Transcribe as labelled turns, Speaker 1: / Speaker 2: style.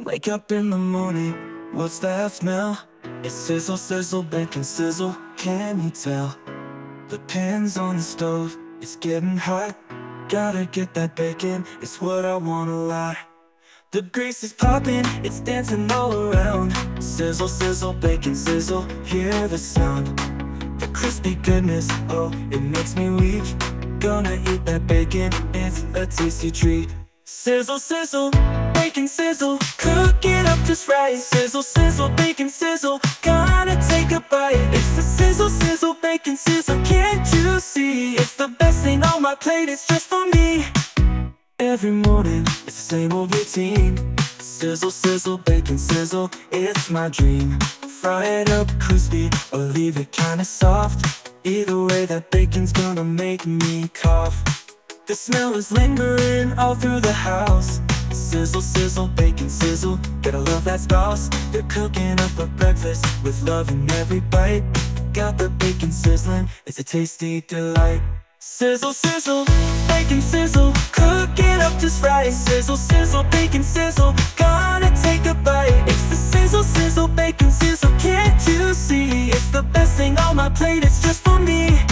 Speaker 1: Wake up in the morning, what's that smell? It's sizzle, sizzle, bacon sizzle, can you tell? The pan's on the stove, it's getting hot. Gotta get that bacon, it's what I want a lot. The grease is popping, it's dancing all around. Sizzle, sizzle, bacon sizzle, hear the sound. The crispy goodness, oh, it makes me weak. Gonna eat that bacon, it's a tasty treat. Sizzle, sizzle, bacon sizzle, cook it up just right. Sizzle, sizzle, bacon sizzle, gotta take a bite. It's the sizzle, sizzle, bacon sizzle, can't you see? It's the best thing on my plate, it's just for me. Every morning, it's the same old routine. Sizzle, sizzle, bacon sizzle, it's my dream. Fry it up crispy, or leave it kinda soft. Either way, that bacon's gonna make me cough. The smell is lingering all through the house. Sizzle, sizzle, bacon sizzle, gotta love that spouse. They're cooking up a breakfast with love in every bite. Got the bacon sizzling, it's a tasty delight. Sizzle, sizzle, bacon sizzle, cook it up just right. Sizzle, sizzle, bacon sizzle, gotta take a bite. It's the sizzle, sizzle, bacon sizzle, can't you see? It's the best thing on my plate, it's just for me.